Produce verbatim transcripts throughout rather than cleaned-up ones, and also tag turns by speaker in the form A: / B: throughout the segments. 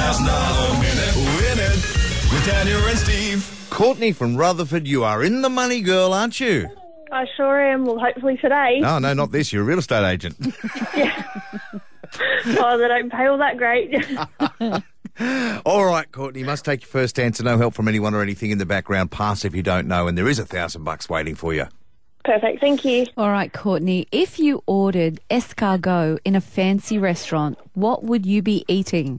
A: thousand dollar minute. Win it with Tanya and Steve.
B: Courtney from Rutherford, you are in the money, girl, aren't you?
C: I sure am. Well, hopefully today.
B: No, no, not this. You're a real estate agent.
C: Yeah. Oh, they don't pay all that great.
B: All right, Courtney, you must take your first answer. No help from anyone or anything in the background. Pass if you don't know, and there is a thousand bucks waiting for you.
C: Perfect. Thank you.
D: All right, Courtney, if you ordered escargot in a fancy restaurant, what would you be eating?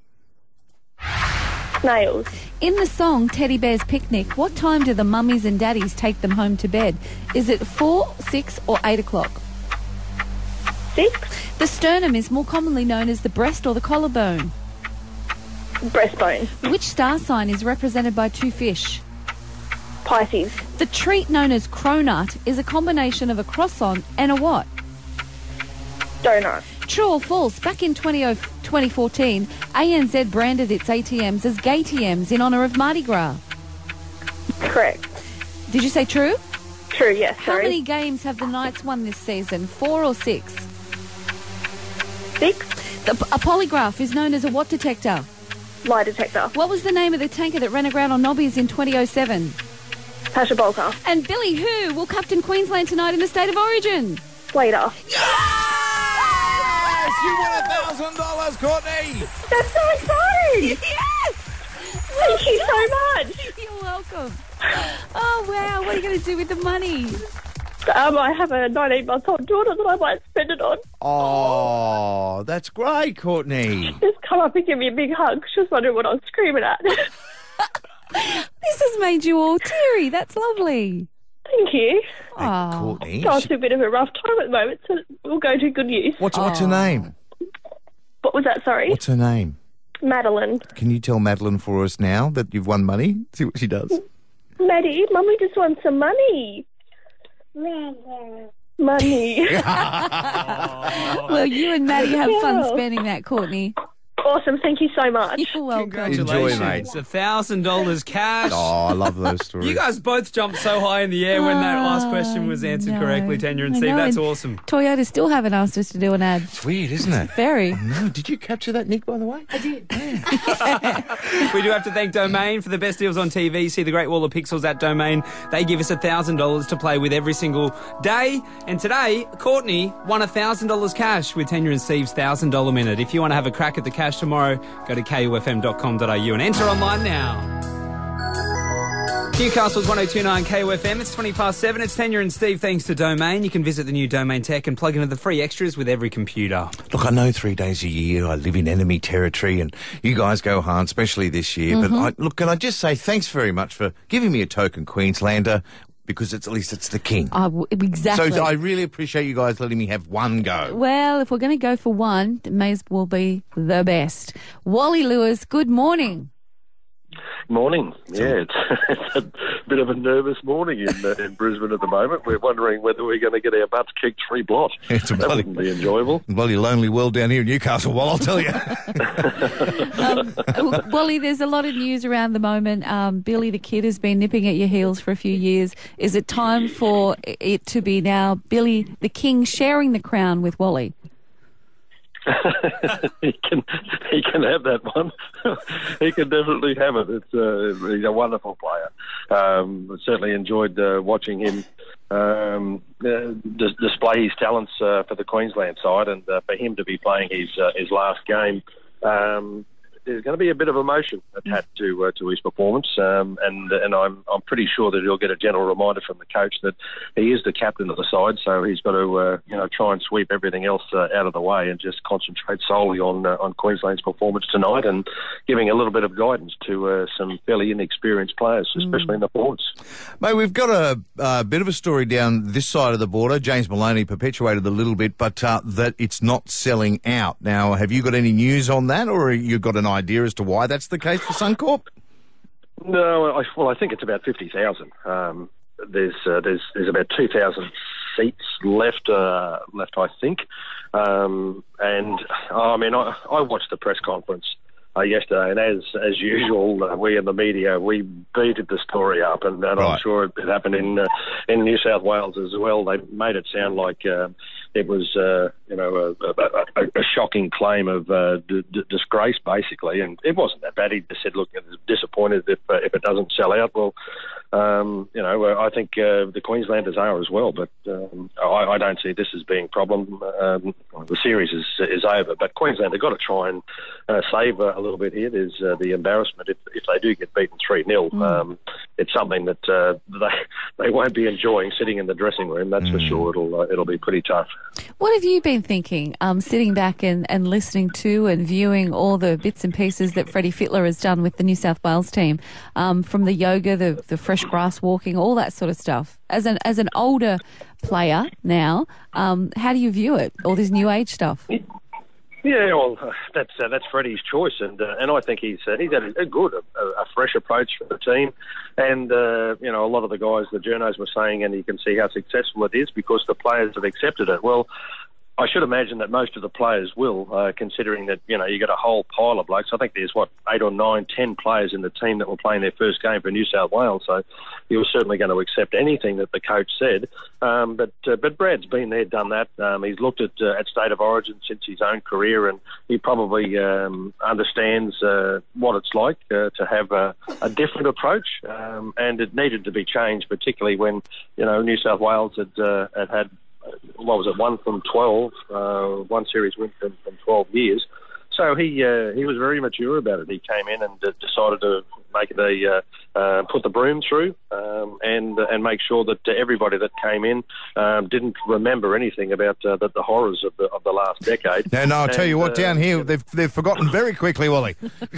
C: Snails.
D: In the song Teddy Bear's Picnic, what time do the mummies and daddies take them home to bed? Is it four, six or eight o'clock?
C: Six.
D: The sternum is more commonly known as the breast or the collarbone.
C: Breastbone.
D: Which star sign is represented by two fish?
C: Pisces.
D: The treat known as cronut is a combination of a croissant and a what?
C: Donut.
D: True or false? Back in twenty fourteen, A N Z branded its A T Ms as Gay T Ms in honour of Mardi Gras.
C: Correct.
D: Did you say true?
C: True, yes.
D: How
C: Sorry.
D: many games have the Knights won this season? Four or six?
C: Six.
D: The, a polygraph is known as a what detector?
C: Lie detector.
D: What was the name of the tanker that ran aground on Nobbies in twenty oh seven?
C: Pasha Bolka.
D: And Billy who will captain Queensland tonight in the State of Origin?
C: Slater.
B: Yes! You won a thousand dollars, Courtney!
C: That's so exciting!
D: Yes!
C: Thank you so much.
D: You're welcome. Oh, wow. What are you going to do with the money?
C: Um, I have a nineteen-month-old daughter that I might spend it on.
B: Oh, that's great, Courtney.
C: Just come up and give me a big hug. She was wondering what I was screaming at.
D: This has made you all teary. That's lovely.
C: Thank you.
B: Hey,
D: Oh.
B: Courtney.
C: Going
B: she-
C: through a bit of a rough time at the moment, so we'll go to good news.
B: What's, what's her
D: Oh.
B: name?
C: What was that, sorry?
B: What's her name?
C: Madeline.
B: Can you tell Madeline for us now that you've won money? See what she does.
C: Maddie, Mummy just wants some money. Money.
D: Well, you and Maddie have fun
C: Yeah.
D: spending that, Courtney.
C: Awesome. Thank you so much.
D: You're welcome.
B: Congratulations. Enjoy, mate.
E: A thousand dollars cash.
B: Oh, I love those stories.
E: You guys both jumped so high in the air when that last question was answered
D: no.
E: correctly, Tanya and
D: I
E: Steve.
D: know,
E: That's
D: and
E: awesome.
D: Toyota still haven't asked us to do an ad.
B: It's weird, isn't it?
D: Very.
B: No, did you capture that, Nick, by the way? I did.
E: We do have to thank Domain for the best deals on T V. See the Great Wall of Pixels at Domain. They give us one thousand dollars to play with every single day. And today, Courtney won one thousand dollars cash with Tanya and Steve's one thousand dollars minute. If you want to have a crack at the cash tomorrow, go to k u f m dot com dot a u and enter online now. Newcastle's one oh two point nine K U F M. It's twenty past seven. It's Tanya and Steve thanks to Domain. You can visit the new Domain Tech and plug into the free extras with every computer.
B: Look, I know three days a year I live in enemy territory and you guys go hard, especially this year.
D: Mm-hmm.
B: But I, look, can I just say thanks very much for giving me a token Queenslander because it's at least it's the king.
D: Oh, w- exactly.
B: So I really appreciate you guys letting me have one go.
D: Well, if we're going to go for one, it may as well be the best. Wally Lewis, good morning.
F: Morning. Yeah, it's, it's a bit of a nervous morning in uh, in Brisbane at the moment. We're wondering whether we're going to get our butts kicked three blot.
B: It's a
F: that
B: bloody-
F: wouldn't be enjoyable.
B: Bloody lonely world down here in Newcastle, well, I'll tell you.
D: Um, Wally, there's a lot of news around the moment. Um, Billy the Kid has been nipping at your heels for a few years. Is it time for it to be now Billy the King sharing the crown with Wally?
F: he can he can have that one. He can definitely have it. It's uh, he's a wonderful player. Um, certainly enjoyed uh, watching him um, uh, dis- display his talents uh, for the Queensland side, and uh, for him to be playing his uh, his last game. Um, there's going to be a bit of emotion attached to uh, to his performance, um, and and I'm I'm pretty sure that he'll get a gentle reminder from the coach that he is the captain of the side, so he's got to uh, you know try and sweep everything else uh, out of the way and just concentrate solely on uh, on Queensland's performance tonight, and giving a little bit of guidance to uh, some fairly inexperienced players, especially mm. in the forwards.
B: Mate, we've got a, a bit of a story down this side of the border. James Maloney perpetuated a little bit, but uh, that it's not selling out. Now, have you got any news on that, or you got an idea as to why that's the case for Suncorp?
F: No, I, well, I think it's about fifty thousand. Um, there's uh, there's there's about two thousand seats left uh, left, I think. Um, and I mean, I, I watched the press conference uh, yesterday, and as as usual, uh, we in the media we beated the story up, and, and
B: Right.
F: I'm sure it happened in uh, in New South Wales as well. They made it sound like uh, it was uh, you know a, a, a shocking claim of uh, d- d- disgrace, basically, and it wasn't that bad. He just said, "Look, I'm disappointed if uh, if it doesn't sell out." Well, um, you know, I think uh, the Queenslanders are as well, but um, I, I don't see this as being a problem. Um, the series is is over, but Queensland have got to try and uh, save uh, a little bit here. There's uh, the embarrassment if, if they do get beaten three nil.
D: Mm.
F: Um, it's something that uh, they they won't be enjoying sitting in the dressing room. That's for sure. It'll uh, it'll be pretty tough.
D: What have you been thinking, um, sitting back and, and listening to and viewing all the bits and pieces that Freddie Fittler has done with the New South Wales team, um, from the yoga, the, the fresh grass walking, all that sort of stuff? As an as an older player now, um, how do you view it, all this new age stuff?
F: Yeah, well, uh, that's uh, that's Freddie's choice, and uh, and I think he's uh, he's had a, a good, a, a fresh approach for the team, and uh, you know a lot of the guys, the journos were saying, and you can see how successful it is because the players have accepted it. Well, I should imagine that most of the players will, uh, considering that, you know, you got a whole pile of blokes. I think there's, what, eight or nine, ten players in the team that were playing their first game for New South Wales, so he was certainly going to accept anything that the coach said. Um, but uh, but Brad's been there, done that. Um, he's looked at uh, at State of Origin since his own career, and he probably um, understands uh, what it's like uh, to have a, a different approach, um, and it needed to be changed, particularly when, you know, New South Wales had uh, had, had what was it, one from twelve, uh, one series win from, from twelve years. So he uh, he was very mature about it. He came in and uh, decided to make it a uh, uh, put the broom through um, and uh, and make sure that uh, everybody that came in um, didn't remember anything about uh, the, the horrors of the of the last decade.
B: No, no, I'll tell
F: And,
B: you what,
F: uh,
B: down here they've they've forgotten very quickly, Wally.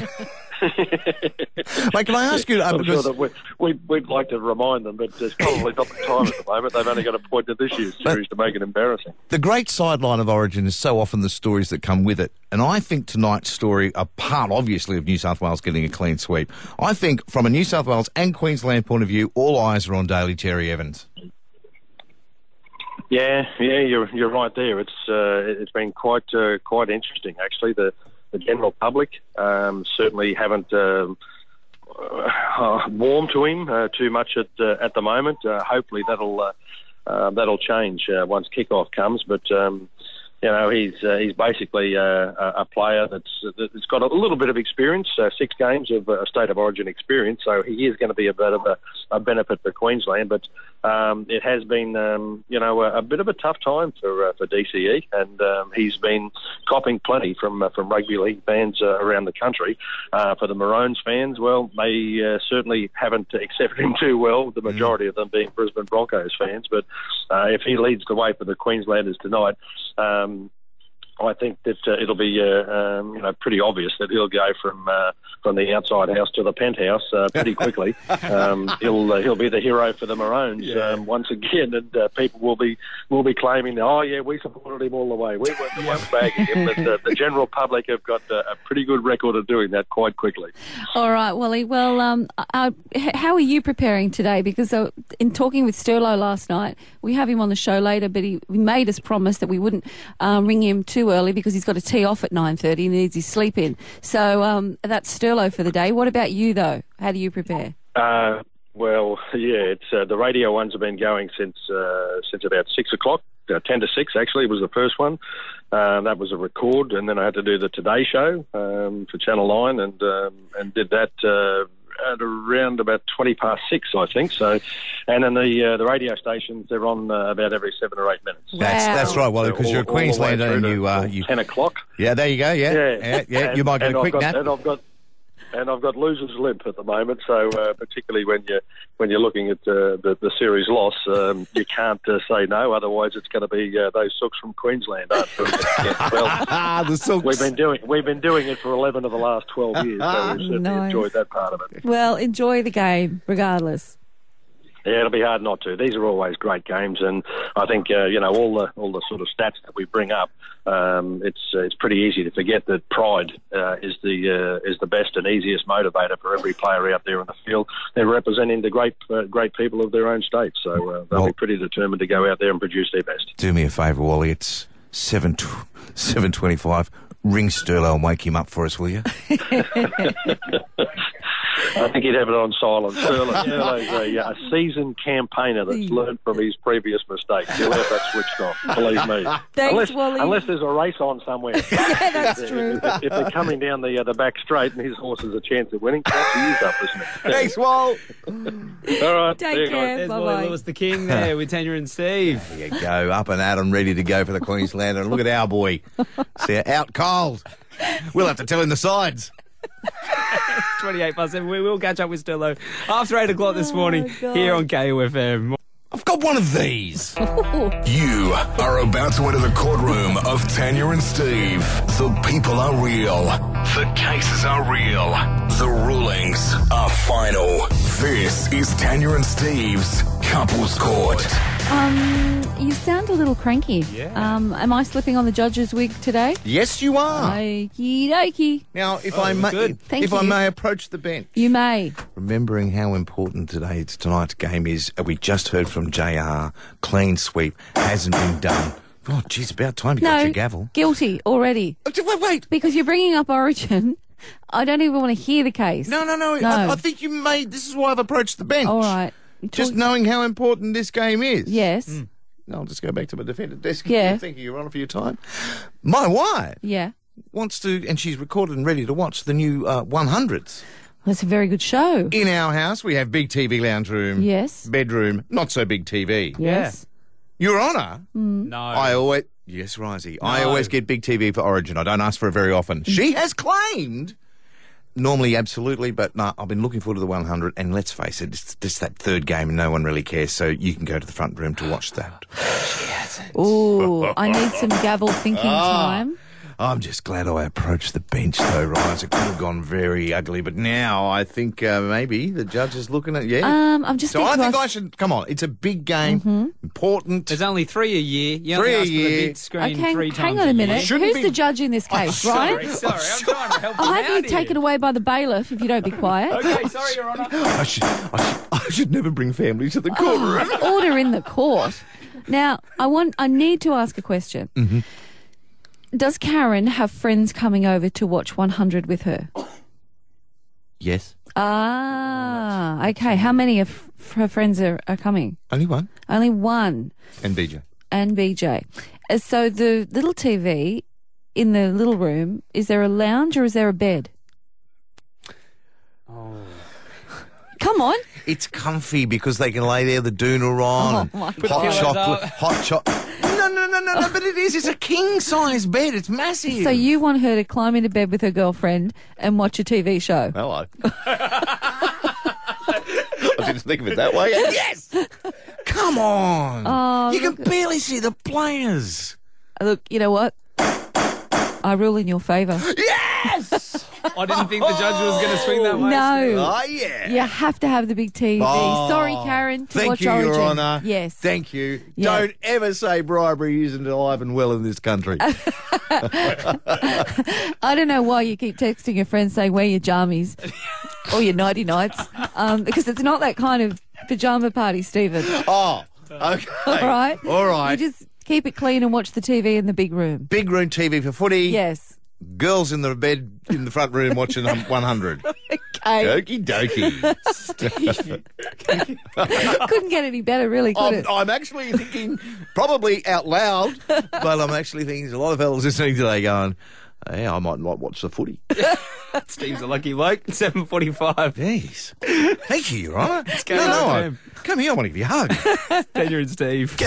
B: Mate, can I ask you? Uh,
F: I'm
B: because
F: sure that we, we, we'd like to remind them, but there's probably not the time at the moment. They've only got a point to this year's series to make it embarrassing.
B: the great sideline of Origin is so often the stories that come with it. And I think tonight's story, apart obviously of New South Wales getting a clean sweep, I think from a New South Wales and Queensland point of view, all eyes are on Daly Cherry Evans.
F: Yeah, yeah, you're you're right there. It's uh, it's been quite uh, quite interesting actually. The the general public um, certainly haven't um, uh, warmed to him uh, too much at uh, at the moment. Uh, hopefully that'll uh, uh, that'll change uh, once kickoff comes. But um, you know, he's uh, he's basically uh, a, a player that's that's got a little bit of experience, uh, six games of uh, State of Origin experience. So he is going to be a bit of a, a benefit for Queensland. But um, it has been, um, you know, a, a bit of a tough time for uh, for D C E, and um, he's been copping plenty from uh, from rugby league fans uh, around the country. Uh, for the Maroons fans, well, they uh, certainly haven't accepted him too well. The majority of them being Brisbane Broncos fans. But uh, if he leads the way for the Queenslanders tonight, um, I think that uh, it'll be uh, um, you know pretty obvious that he'll go from uh, from the outside house to the penthouse uh, pretty quickly. um, he'll uh, he'll be the hero for the Maroons yeah. um, once again, and uh, people will be will be claiming, oh yeah, we supported him all the way. We weren't the ones bagging him, but uh, the general public have got uh, a pretty good record of doing that quite quickly.
D: All right, Wally. Well, um, uh, how are you preparing today? Because uh, in talking with Sterlo last night, we have him on the show later, but he, he made us promise that we wouldn't um, ring him too early because he's got to tee off at nine thirty and he needs his sleep in. So um, that's Sterlo for the day. What about you, though? How do you prepare?
F: Uh, well, yeah, it's uh, the radio ones have been going since uh, since about six o'clock. Uh, ten to six, actually, was the first one. Uh, that was a record, and then I had to do the Today Show um, for Channel nine, and um, and did that uh, at around about twenty past six, I think. So, and then the uh, the radio stations, they're on uh, about every seven or eight minutes.
D: Wow.
B: That's that's right, Wally, because
F: So
B: you're a
F: all- all the way
B: Queenslander and
F: through
B: you
F: to
B: uh, you.
F: ten o'clock.
B: Yeah, there you go. Yeah,
F: Yeah,
B: yeah, yeah.
F: And-
B: you might get
F: and
B: a
F: I've
B: quick
F: got,
B: nap.
F: And I've got. And I've got losers limp at the moment, so uh, particularly when you when you're looking at uh, the the series loss, um, you can't uh, say no. Otherwise, it's going to be uh, those sooks from Queensland. Aren't they? Yeah, well,
B: Ah, the silks.
F: we've been doing we've been doing it for eleven of the last twelve years, so we've certainly
D: Nice.
F: enjoyed that part of it.
D: Well, enjoy the game, regardless.
F: Yeah, it'll be hard not to. These are always great games, and I think uh, you know all the all the sort of stats that we bring up. Um, it's uh, it's pretty easy to forget that pride uh, is the uh, is the best and easiest motivator for every player out there in the field. They're representing the great uh, great people of their own state, so uh, they'll
B: Well,
F: be pretty determined to go out there and produce their best.
B: Do me a favour, Wally. It's seven seven twenty-five. ring Sterlo and wake him up for us, will you?
F: I think he'd have it on silent. Sterling, Sterling's a, a seasoned campaigner that's learned from his previous mistakes. He'll have that switched on, believe me.
D: Thanks,
F: unless,
D: Wally.
F: unless there's a race on somewhere.
D: Yeah, that's
F: if,
D: true.
F: If, if they're coming down the uh, the back straight and his horse has a chance of winning, that's the use up, isn't it?
B: Thanks, Wal.
F: All right.
D: Take
F: there you go.
D: care.
E: There's
D: Bye-bye.
E: Wally Lewis, the king, there with Tanya and Steve.
B: There you go, up and out and ready to go for the Queenslander. And look at our boy. See, out cold. We'll have to tell him the sides.
E: twenty-eight past seven. We will catch up with Sterlo after eight o'clock this morning
D: Oh, God.
E: here on K O F M.
B: I've got one of these.
A: You are about to enter the courtroom of Tanya and Steve. The people are real. The cases are real. The rulings are final. This is Tanya and Steve's Couples Court.
D: Um, you sound a little cranky.
E: Yeah.
D: Um, am I slipping on the judge's wig today?
B: Yes, you are.
D: Okie dokie.
B: Now, if
E: Oh,
B: I may,
E: good.
D: Thank
B: if I
D: you.
B: may approach the bench,
D: You may.
B: remembering how important today's tonight's game is. uh, We just heard from J R. Clean sweep hasn't been done. Oh, geez, about time you got
D: No,
B: your gavel.
D: guilty already.
B: Oh, Wait, wait.
D: Because you're bringing up Origin. I don't even want to hear the case.
B: No, no, no.
D: No.
B: I, I think you made. This is why I've approached the bench.
D: All right.
B: Just
D: Talk-
B: knowing how important this game is.
D: Yes.
B: I'll just go back to my defender desk.
D: Yeah.
B: Thank you, Your Honour, for your time. My wife
D: Yeah.
B: wants to, and she's recorded and ready to watch the new uh, one hundreds.
D: That's a very good show.
B: In our house, we have big T V lounge room.
D: Yes.
B: Bedroom, not so big T V.
D: Yes.
B: Your Honour,
E: No.
B: I always, yes, Risey, I
E: No.
B: always get big T V for Origin. I don't ask for it very often. She has claimed, normally absolutely, but no, I've been looking forward to the one hundred, and let's face it, it's just that third game and no one really cares, so you can go to the front room to watch that.
D: Ooh, I need some gavel thinking time.
B: I'm just glad I approached the bench, though, Rise. It could have gone very ugly, but now I think uh, maybe the judge is looking at, yeah.
D: Um, I'm just
B: so
D: need
B: I
D: to
B: think
D: ask-
B: I should, come on, it's a big game, important.
E: There's only three a year. You
B: Three
E: only
B: a
E: ask for
B: year.
E: the big screen
D: Okay,
E: three times
D: hang on a
E: year.
D: minute.
B: Shouldn't
D: Who's
B: be-
D: the judge in this case,
E: Sorry,
D: right?
E: sorry. I'm trying to help
D: I'll
E: you
D: have you
E: out
D: taken
E: here.
D: away by the bailiff if you don't be quiet.
E: Okay, sorry, Your Honour.
B: I should, I, should, I should never bring family to the courtroom.
D: Order in the court. Now, I want. I need to ask a question.
B: Mm-hmm.
D: Does Karen have friends coming over to watch one hundred with her?
B: Yes.
D: Ah, okay. How many of her friends are, are coming?
B: Only one.
D: Only one.
B: And B J.
D: And B J. Uh, So the little T V in the little room, is there a lounge or is there a bed?
E: Oh.
D: Come on.
B: It's comfy because they can lay there, the doona on,
D: Oh, my
B: and
D: God.
B: hot
E: Pillows
B: chocolate,
E: up.
B: hot chocolate. No, no, no, no, no, but it is. It's a king-size bed. It's massive.
D: So you want her to climb into bed with her girlfriend and watch a T V show?
B: Hello. I didn't think of it that way. And yes! Come on.
D: Oh,
B: you can
D: look-
B: barely see the players.
D: Look, you know what? I rule in your favour.
B: Yes!
E: I didn't think the judge was going to swing that way.
D: No.
B: Oh, yeah.
D: You have to have the big T V.
B: Oh,
D: Sorry, Karen, to
B: Thank
D: watch
B: you,
D: Origin.
B: Your Honour.
D: Yes.
B: Thank you.
D: Yeah.
B: Don't ever say bribery isn't alive and well in this country.
D: I don't know why you keep texting your friends saying, wear your jammies or your nighty nights, um, because it's not that kind of pyjama party, Stephen.
B: Oh, okay.
D: All right?
B: All right.
D: You just keep it clean and watch the T V in the big room.
B: Big room T V for footy.
D: Yes.
B: Girls in the bed in the front room watching um, one hundred.
D: Okay.
B: Okie dokie.
D: Couldn't get any better, really, could
B: I'm,
D: it?
B: I'm actually thinking, probably out loud, but I'm actually thinking there's a lot of fellas listening today going, hey, I might not watch the footy.
E: Steve's a lucky bloke. seven forty-five.
B: Jeez. Thank you, Your Honour.
E: go
B: No, no,
E: right
B: I-
E: to him.
B: come here, I want to give you a hug.
E: Tanya and Steve.